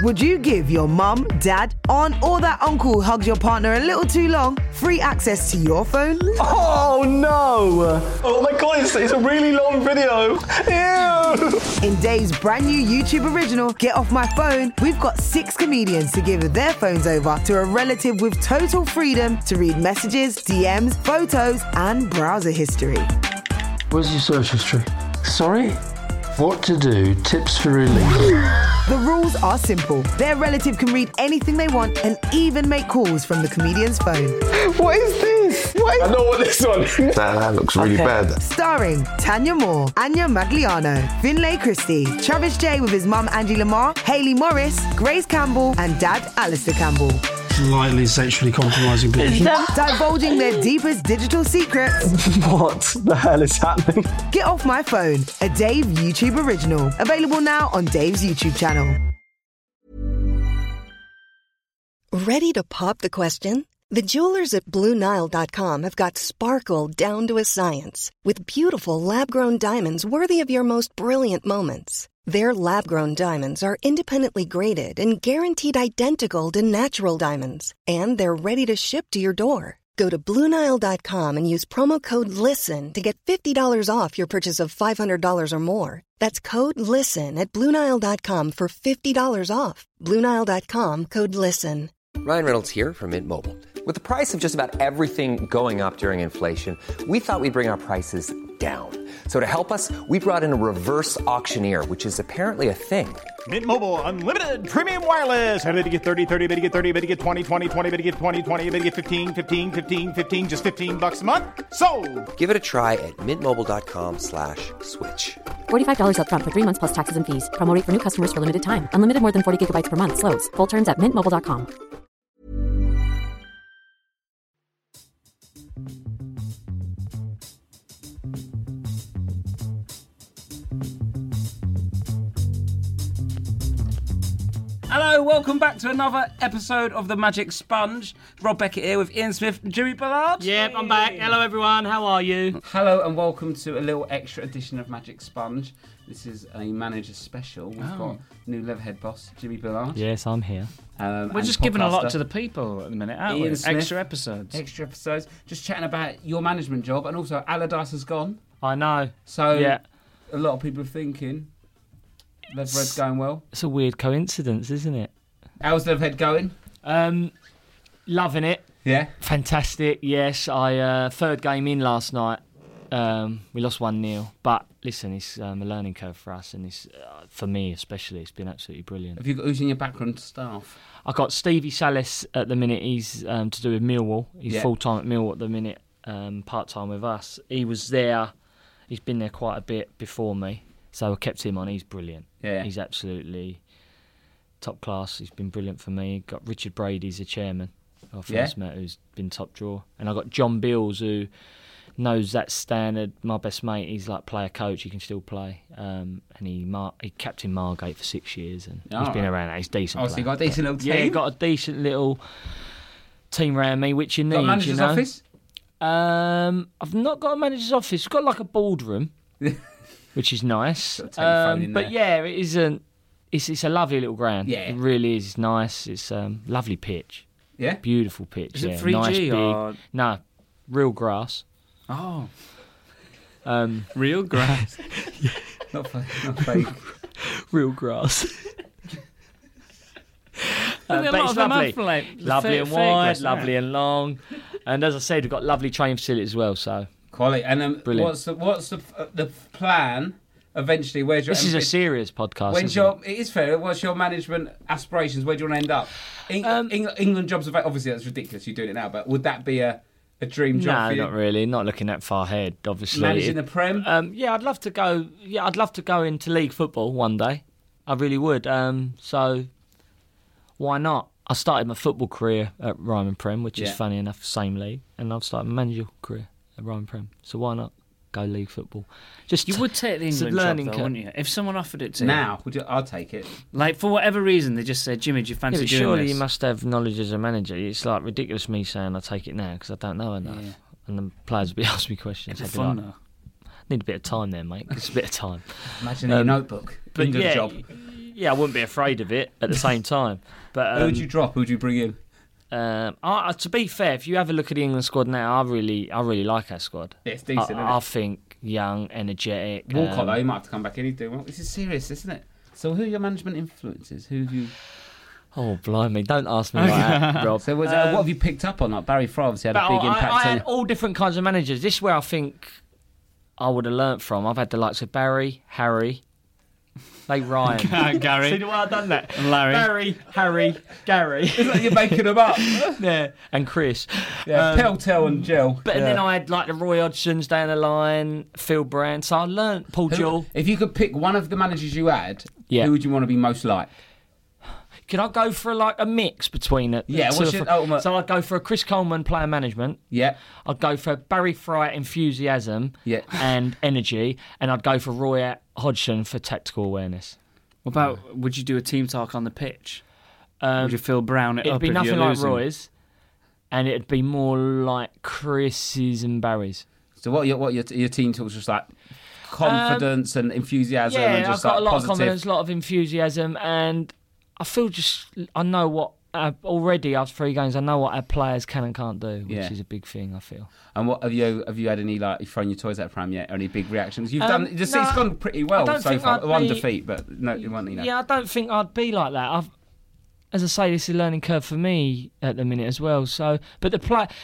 Would you give your mum, dad, aunt or that uncle who hugs your partner a little too long free access to your phone? Oh no! Oh my god, it's a really long video. Ew! In Dave's brand new YouTube original, Get Off My Phone, we've got 6 comedians to give their phones over to a relative with total freedom to read messages, DMs, photos and browser history. Where's your search history? Sorry? What to do, tips for relief. The rules are simple. Their relative can read anything they want and even make calls from the comedian's phone. What is this? I know what this one is. That looks really bad. Starring Tanya Moore, Anya Magliano, Finlay Christie, Travis J with his mum Angie Lamar, Hayley Morris, Grace Campbell and dad Alistair Campbell. Slightly sexually compromising people. Divulging their deepest digital secrets. What the hell is happening? Get Off My Phone, a Dave YouTube original. Available now on Dave's YouTube channel. Ready to pop the question? The jewelers at BlueNile.com have got sparkle down to a science with beautiful lab-grown diamonds worthy of your most brilliant moments. Their lab-grown diamonds are independently graded and guaranteed identical to natural diamonds, and they're ready to ship to your door. Go to BlueNile.com and use promo code LISTEN to get $50 off your purchase of $500 or more. That's code LISTEN at BlueNile.com for $50 off. BlueNile.com, code LISTEN. Ryan Reynolds here from Mint Mobile. With the price of just about everything going up during inflation, we thought we'd bring our prices down. So to help us, we brought in a reverse auctioneer, which is apparently a thing. Mint Mobile Unlimited Premium Wireless. How to get 30, 30, bit to get 30, bit to get 20, 20, 20, bit to get 20, 20, bit to get 15, 15, 15, 15, just $15 a month? Sold! Give it a try at mintmobile.com/switch. $45 up front for 3 months plus taxes and fees. Promo rate for new customers for limited time. Unlimited more than 40 gigabytes per month. Slows full terms at mintmobile.com. Hello, welcome back to another episode of The Magic Sponge. Rob Beckett here with Ian Smith and Jimmy Ballard. Yep, I'm back. Hello, everyone. How are you? Hello and welcome to a little extra edition of Magic Sponge. This is a manager special. We've got new Leatherhead boss, Jimmy Ballard. Yes, I'm here. We're just giving a lot to the people at the minute, aren't we? Extra episodes. Extra episodes. Just chatting about your management job, and also Allardyce has gone. I know. So yeah. A lot of people are thinking Leatherhead's going well. It's a weird coincidence, isn't it? How's Leatherhead going? Loving it. Yeah. Fantastic. Yes, I third game in last night. We lost 1-0, but listen, it's a learning curve for us, and it's for me especially. It's been absolutely brilliant. Have you got who's in your background staff? I've got Stevie Salis at the minute. He's to do with Millwall. He's full time at Millwall at the minute, part time with us. He was there. He's been there quite a bit before me, so I kept him on. He's brilliant. Yeah, he's absolutely top class. He's been brilliant for me. Got Richard Brady's the chairman I first met, who's been top drawer, and I got John Bills who knows that standard. My best mate, he's like player coach. He can still play, and he captained Margate for 6 years, and he's been around that. He's decent. So you got a decent little team. Yeah, got a decent little team around me, which you need. Got a manager's office? I've not got a manager's office. We've got like a boardroom, which is nice. But yeah, it isn't. It's a lovely little ground. Yeah, it really is. It's nice. It's lovely pitch. Yeah, beautiful pitch. Is it 3G nice, big. or No, real grass. Oh, real grass. Not fake. Real grass. But it's lovely and wide, lovely and long, and as I said, we've got lovely train facilities as well. So quality. And what's the plan? Eventually, where's your? This is a serious podcast. It is fair. What's your management aspirations? Where do you want to end up? England jobs, obviously that's ridiculous. You're doing it now, but would that be a dream job for you? No, not really. Not looking that far ahead, obviously. Managing the Prem? Yeah, I'd love to go. Yeah, I'd love to go into league football one day. I really would. So why not? I started my football career at Ryman Prem, which is funny enough, same league, and I've started my managerial career at Ryman Prem. So why not go league football? You would take the England job, though, wouldn't you? If someone offered it to you. Now, I'll take it. Like, for whatever reason, they just said, Jimmy, do you fancy doing this? Surely you must have knowledge as a manager. It's like ridiculous me saying I take it now because I don't know enough. Yeah. And the players would be asking me questions. It'd be fun, though. Need a bit of time there, mate. It's a bit of time. Imagine a notebook. But job. I wouldn't be afraid of it at the same time. But who would you drop? Who would you bring in? To be fair, if you have a look at the England squad now, I really like our squad. Yeah, it's decent, isn't it? I think young, energetic. Walcott, though, he might have to come back in. He's doing well. This is serious, isn't it? So who are your management influences? Who have you... Oh, blimey, don't ask me like that, Rob. So what have you picked up on? Like Barry Fry obviously had a big impact. I had all different kinds of managers. This is where I think I would have learnt from. I've had the likes of Barry, Harry... They rhyme. Gary. See the way I've done that? And Larry. Barry, Harry, Gary. It's like you're making them up. Yeah. And Chris. Yeah, Peltel and Gel. But then I had like the Roy Hodgsons down the line, Phil Brand. So I learnt Paul Jewell. If you could pick one of the managers you had, who would you want to be most like? Could I go for like a mix between it? Yeah, what's your ultimate? So I'd go for a Chris Coleman player management. Yeah. I'd go for Barry Fry enthusiasm and energy. And I'd go for Roy Hodgson for tactical awareness. What about, would you do a team talk on the pitch? Would you Phil Brown it up? It'd be nothing like Roy's. And it'd be more like Chris's and Barry's. So what are your team talks just like? Confidence and enthusiasm and just I've got like a lot positive. of confidence, a lot of enthusiasm, and I feel I know what already after 3 games, I know what our players can and can't do, which is a big thing. I feel. And what have you had any like thrown your toys out Pram yet? Or any big reactions? You've done. It's gone pretty well so far. One defeat, but no, it wasn't. Yeah, I don't think I'd be like that. As I say, this is a learning curve for me at the minute as well. So, but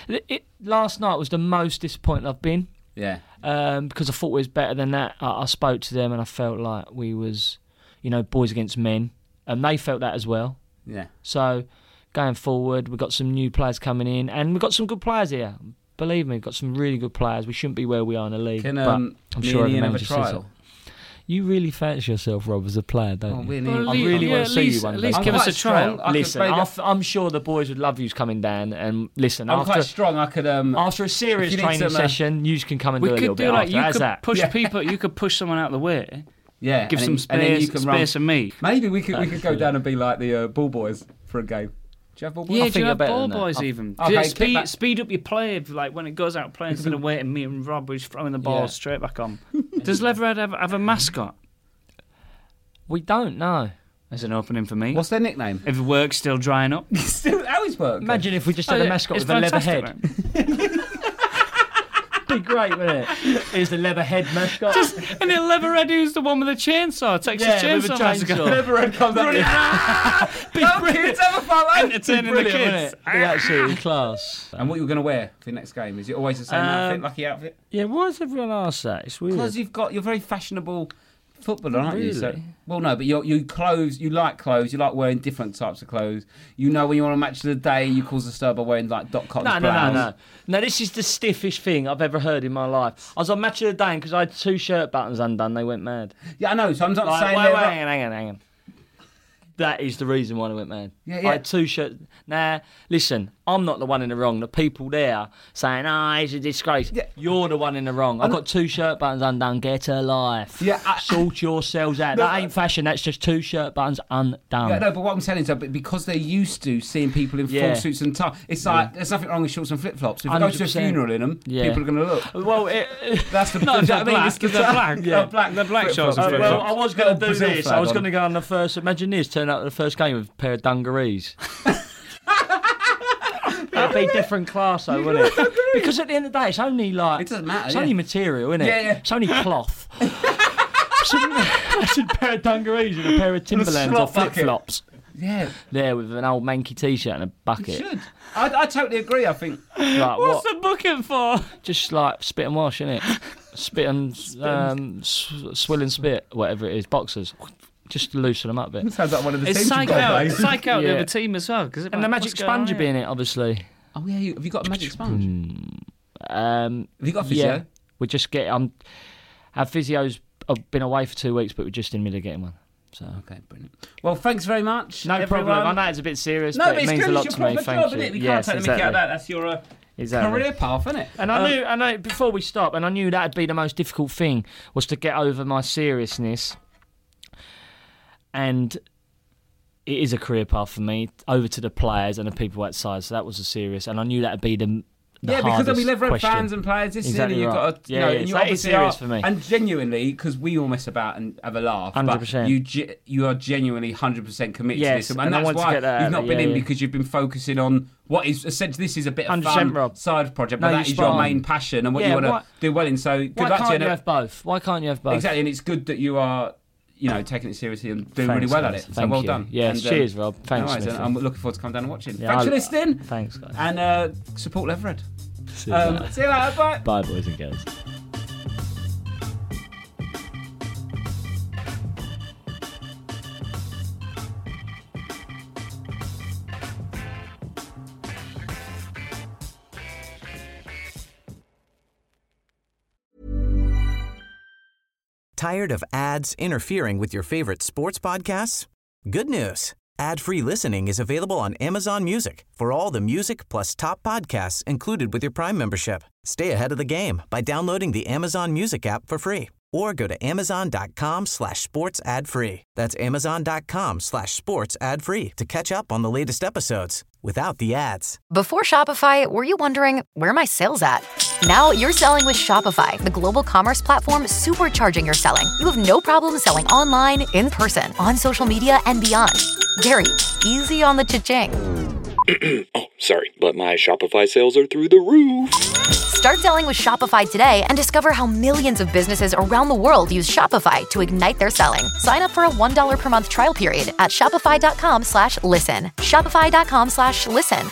last night was the most disappointed I've been. Yeah. Because I thought we was better than that. I spoke to them and I felt like we was, boys against men. And they felt that as well. Yeah. So, going forward, we've got some new players coming in, and we've got some good players here. Believe me, we've got some really good players. We shouldn't be where we are in the league. Can but I'm sure Ian have a manager says trial? so. You really fancy yourself, Rob, as a player, don't you? Well, I really want to see you one day. At least give us a trial. Listen, I'm sure the boys would love you coming down. And listen, I'm quite strong. I could. After a serious training session, you can come and do a little bit. Like, you could push people. You could push someone out of the way. Yeah, give some space and me. Maybe we could go down and be like the ball boys for a game. Do you have ball boys? Yeah, do you have ball boys even? Okay, speed up your play. Like when it goes out playing, instead of waiting, me and Rob was throwing the ball straight back on. Does Leatherhead have a mascot? We don't know. There's an opening for me. What's their nickname? If work's still drying up. How is work? Imagine if we just had a mascot with a leather head. Be great, wouldn't it? Here's the Leatherhead mascot. And then Leatherhead, who's the one with the chainsaw, Texas Chainsaw. Leatherhead comes out. Kids have a fun life. Entertaining the kids. Be absolutely class. And what you're going to wear for the next game? Is it always the same outfit, lucky outfit? Yeah, why does everyone ask that? It's weird. Because you're very fashionable footballer, aren't you? Really? So, well, no, but you like clothes. You like wearing different types of clothes. You know when you want to match of the day, you cause a stir by wearing like Doc Cotton's blouse. No, this is the stiffest thing I've ever heard in my life. I was on Match of the Day because I had 2 shirt buttons undone. They went mad. Yeah, I know. So I'm not saying. Hang on. That is the reason why I went mad. Yeah. I had 2 shirts. Nah, listen, I'm not the one in the wrong. The people there saying, it's a disgrace. Yeah. You're the one in the wrong. I've got 2 shirt buttons undone. Get a life. Yeah, sort yourselves out. That ain't fashion. That's just 2 shirt buttons undone. Yeah, no, but what I'm saying is that because they're used to seeing people in full suits and tie, it's like there's nothing wrong with shorts and flip-flops. If you go to a funeral in them, people are going to look. Well, that's the black. The black shorts. Well, I was going to do this. I was going to go on the first. Imagine this. Turn up at the first game with a pair of dungarees. That'd be a different class, though, wouldn't it? Because at the end of the day, it's only like it doesn't matter. It's only material, isn't it? Yeah. It's only cloth. That's a pair of dungarees and a pair of Timberlands or flip flops. Yeah. There with an old manky t-shirt and a bucket. You should. I totally agree. I think. Like, what's the bucket for? Just like spit and wash, innit? Spit and swill and spit, whatever it is. Boxers. Just to loosen them up a bit. Sounds like one of the teams. It's psych out the other team as well. And the magic sponge would be in it, obviously. Oh yeah, have you got a magic sponge? Have you got a physio? Yeah, we just get. Our physio's been away for 2 weeks, but we're just in the middle of getting one. So okay, brilliant. Well, thanks very much. No problem. I know it's a bit serious, but it means a lot to me. Thank you. We can't take the mickey out of that. That's your career path, isn't it? And I knew before we stop, and I knew that'd be the most difficult thing was to get over my seriousness. And it is a career path for me, over to the players and the people outside. So that was a serious, and I knew that'd be the because there'll be Leatherhead question. fans and players listening, Exactly and you've right. got to, and you that is obviously serious are, for me. and genuinely, because we all mess about and have a laugh, 100%. but you are genuinely 100% committed Yes, to this, and I that's want to why get that you've out not there, been in yeah. because you've been focusing on what is essentially this is a bit of fun Rob. side project, No, but you're that is spot your on. main passion and what you want to do well in. So good Why luck to you. can't you have both? Why can't you have both? Exactly, and it's good that you are. Taking it seriously and doing Thanks, really well guys. at it. Thank so well you. done. Yes, and, cheers, Rob. Thanks, no worries, Smithy. I'm looking forward to coming down and watching. Yeah, Thanks for listening. Thanks, guys. And support Leatherhead. See you later. See you later. Bye. Bye, boys and girls. Tired of ads interfering with your favorite sports podcasts? Good news. Ad-free listening is available on Amazon Music for all the music plus top podcasts included with your Prime membership. Stay ahead of the game by downloading the Amazon Music app for free or go to amazon.com/sports ad free. That's amazon.com/sports ad free to catch up on the latest episodes without the ads. Before Shopify, were you wondering, where are my sales at? Now you're selling with Shopify, the global commerce platform supercharging your selling. You have no problem selling online, in person, on social media, and beyond. Gary, easy on the cha-ching. Oh, sorry, but my Shopify sales are through the roof. Start selling with Shopify today and discover how millions of businesses around the world use Shopify to ignite their selling. Sign up for a $1 per month trial period at shopify.com/listen. Shopify.com/listen.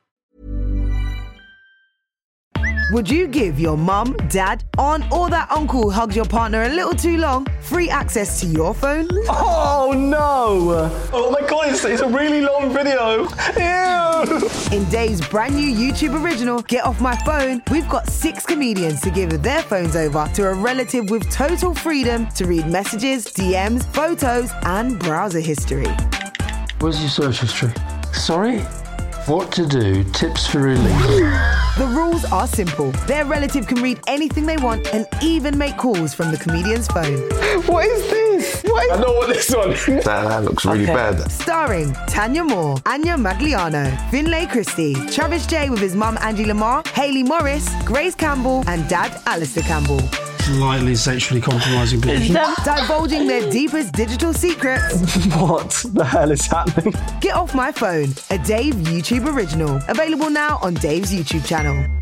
Would you give your mum, dad, aunt, or that uncle who hugs your partner a little too long free access to your phone? Oh no! Oh my god, it's a really long video. Ew! In Dave's brand new YouTube original, Get Off My Phone, we've got 6 comedians to give their phones over to a relative with total freedom to read messages, DMs, photos, and browser history. Where's your search history? Sorry? What to do, tips for relief. The rules are simple. Their relative can read anything they want and even make calls from the comedian's phone. What is this? I know what this one is. That looks really bad. Starring Tanya Moore, Anya Magliano, Finlay Christie, Travis J with his mum Angie Lamar, Hayley Morris, Grace Campbell, and dad Alistair Campbell. Slightly sexually compromising position. Divulging their deepest digital secrets. What the hell is happening? Get Off My Phone, a Dave YouTube original. Available now on Dave's YouTube channel.